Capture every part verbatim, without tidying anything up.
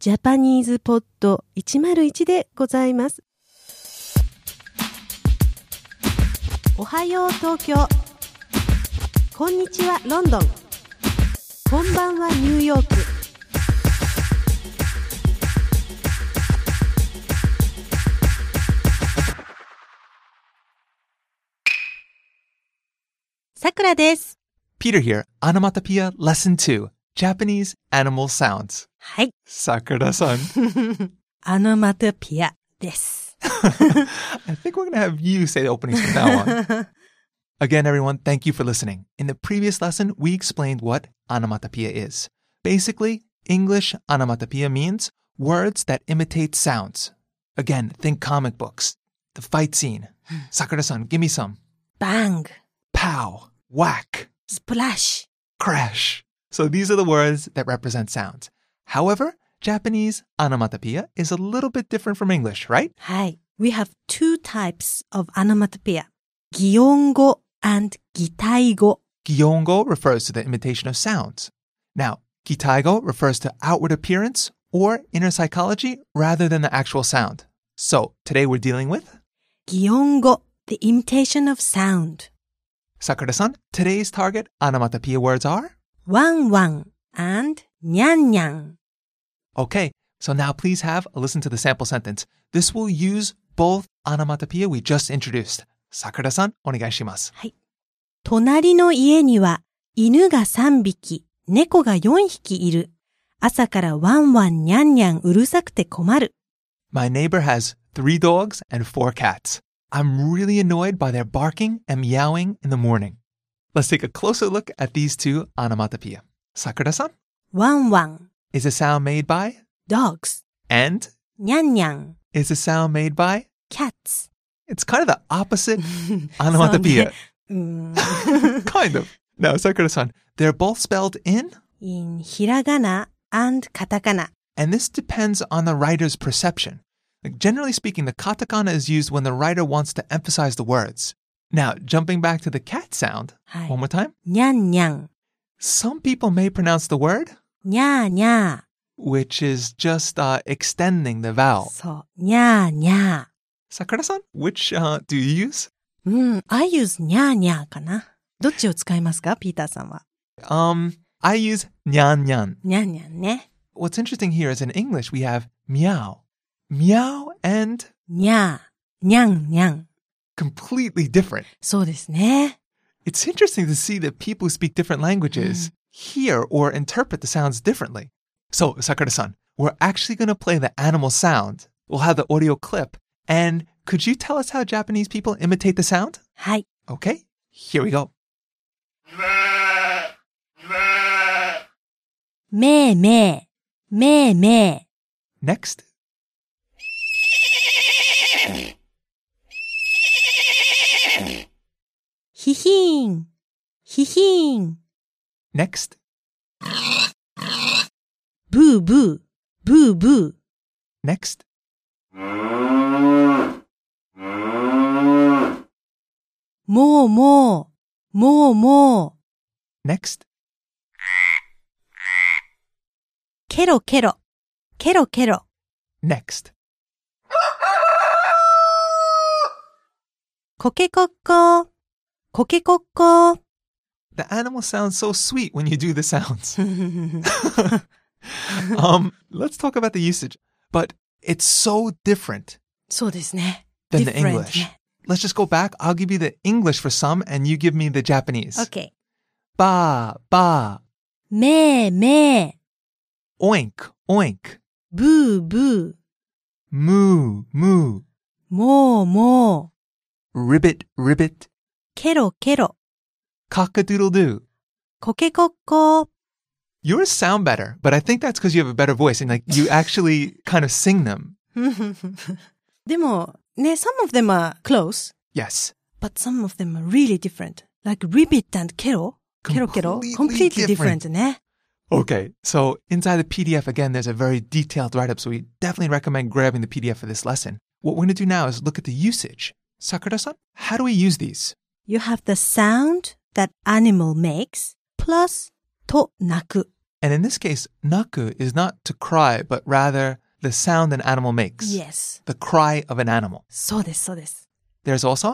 ジャパニーズポッドいちまるいちでございます。おはよう東京。こんにちはロンドン。こんばんはニューヨーク。さくらです。 Peter here, Onomatopoeia Lesson two, Japanese Animal Sounds. はい。 Sakura-san. アノマトピアです。 I think we're going to have you say the openings from now on. Again, everyone, thank you for listening. In the previous lesson, we explained what onomatopoeia is. Basically, English onomatopoeia means words that imitate sounds. Again, think comic books, the fight scene. Sakura-san, give me some. Bang. Pow. Whack. Splash. Crash. So these are the words that represent sounds. However, Japanese onomatopoeia is a little bit different from English, right? はい。We have two types of onomatopoeia. 擬音語 and 擬態語. Gyongo refers to the imitation of sounds. Now, gitaigo refers to outward appearance or inner psychology rather than the actual sound. So, today we're dealing with 擬音語 the imitation of sound. Sakura-san, today's target onomatopoeia words are? ワンワン and ニャンニャン. Okay, so now please have a listen to the sample sentence. This will use both onomatopoeia we just introduced. Sakura-san, onegaishimasu. はい。隣の家には犬がさんびき、猫がよんひきいる。朝からワンワンニャンニャンうるさくて困る。 My neighbor has three dogs and four cats. I'm really annoyed by their barking and meowing in the morning. Let's take a closer look at these two onomatopoeia. Sakura-san? ワンワン is a sound made by? dogs. And? ニャンニャン is a sound made by? cats. It's kind of the opposite onomatopoeia. うん、 kind of. Now, Sakura-san, they're both spelled in? in ひらがな and カタカナ. And this depends on the writer's perception. Like, generally speaking, the katakana is used when the writer wants to emphasize the words. Now, jumping back to the cat sound, はい。 one more time. ニャンニャン Some people may pronounce the word, ニャーニャー which is just uh, extending the vowel. そう、ニャーニャー Sakura-san, which uh, do you use? うん、I use ニャーニャーかな。どっちを使いますか、ピーターさんは。 Um, I use nyan nyan. ニャンニャンね。 What's interesting here is in English we have meow. Meow and ニャー、ニャンニャン。 completely different. そうですね。 It's interesting to see that people who speak different languages hear or interpret the sounds differently. So, Sakura-san, we're actually going to play the animal sound. We'll have the audio clip. And could you tell us how Japanese people imitate the sound? はい。 Okay, here we go. めーめー、めーめ Next. ー。ひひーん、ひひーん。 Next. ブーブー、ブーブー。 Next. もうもう、もうもう。 Next. ケロケロ、ケロケロ。 Next. コケコッコー、コケコッコー。 The animal sounds so sweet when you do the sounds. um, let's talk about the usage. But it's so different そうですね。 than the Different English. ね。 Let's just go back. I'll give you the English for some and you give me the Japanese. OK。 Ba, ba, めーめー、 oink, oink, ブーブー。 moo, moo, もうもう。 ribbit, ribbit, ケロケロ。 cock-a-doodle-doo. コケコッコー。 Yours sound better, but I think that's because you have a better voice and like you actually kind of sing them. でも、ね、some of them are close, Yes. but some of them are really different. Like ribbit and ケロ、ケロケロ、 Completely completely different ね。 Okay, so inside the P D F, again, there's a very detailed write-up, so we definitely recommend grabbing the P D F for this lesson. What we're going to do now is look at the usage. Sakura-san, how do we use these? You have the sound that animal makes plus と鳴く And in this case, naku is not to cry, but rather the sound an animal makes. Yes. The cry of an animal. そうです、そうです。 There's also,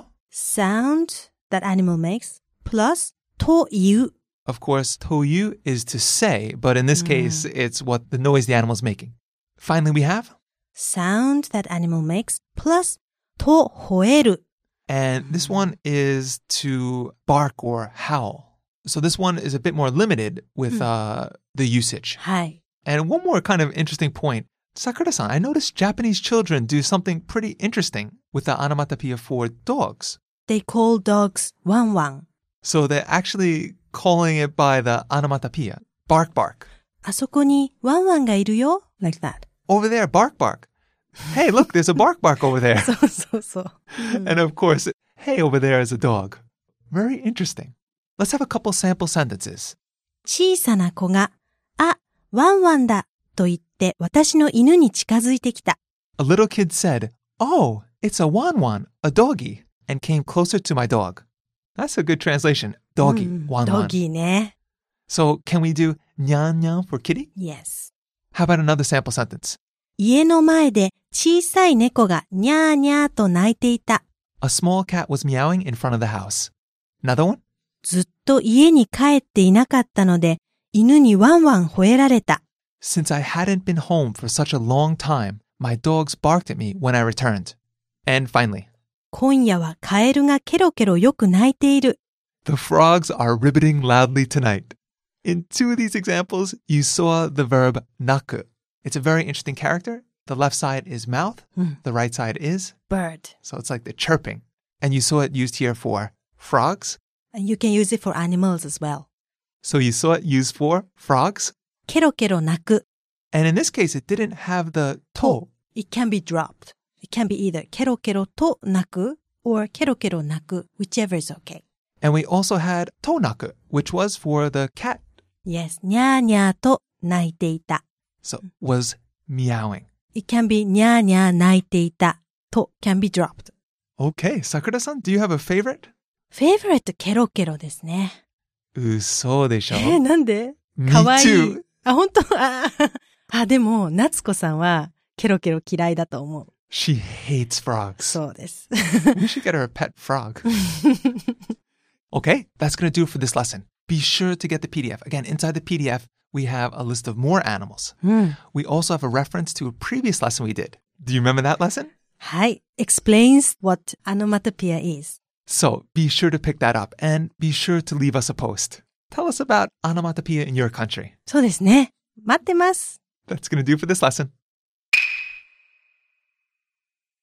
sound that animal makes plus という。 of course, toyu is to say, but in this case, it's what the noise the animal is making. Finally, we have, sound that animal makes plus と吠える。 and this one is to bark or howl. So this one is a bit more limited with uh, the usage. はい。 And one more kind of interesting point. Sakura-san, I noticed Japanese children do something pretty interesting with the onomatopoeia for dogs. They call dogs ワンワン。 So they're actually calling it by the onomatopoeia. Bark, bark. あそこにワンワンがいるよ like that. Over there, bark, bark. Hey, look, there's a bark, bark over there. そうそうそう。 And of course, hey, over there is a dog. Very interesting. Let's have a couple sample sentences. 小さな子が、あ、ワンワンだと言って私の犬に近づいてきた。 A little kid said, oh, it's a wanwan, a doggy, and came closer to my dog. That's a good translation. Doggy, うん wanwan. ドギーね。 So can we do nyan nyan for kitty? Yes. How about another sample sentence? 家の前で小さい猫がニャーニャーと鳴いていた。 A small cat was meowing in front of the house. Another one? ずっと家に帰っていなかったので、犬にワンワン吠えられた。 Since I hadn't been home for such a long time, my dogs barked at me when I returned. And finally, 今夜はカエルがケロケロよく鳴いている。 the frogs are ribbiting loudly tonight. In two of these examples, you saw the verb naku. It's a very interesting character. The left side is mouth. The right side is. bird. So it's like the chirping. And you saw it used here for frogs. And you can use it for animals as well. So you saw it used for frogs. ケロケロ鳴く。 And in this case, it didn't have the to. It can be dropped. It can be either ケロケロと鳴く or ケロケロ鳴く, whichever is okay. And we also had tonaku, which was for the cat. Yes, ニャーニャーと鳴いていた。 So was meowing. It can be ニャーニャー鳴いていたと can be dropped. Okay, Sakura-san, do you have a favorite? favorite ケロケロですね。 嘘でしょ？ え、なんで Me かわいい。 too. あ、本当あ、あ、でも、夏子さんはケロケロ嫌いだと思う。 She hates frogs. そうです。 We should get her a pet frog. Okay, that's going to do it for this lesson. Be sure to get the P D F. Again, inside the P D F, we have a list of more animals. うん。 We also have a reference to a previous lesson we did. Do you remember that lesson? はい。explains what onomatopoeia is. So be sure to pick that up and be sure to leave us a post. Tell us about onomatopoeia in your country. そうですね。待ってます。 That's going to do it for this lesson.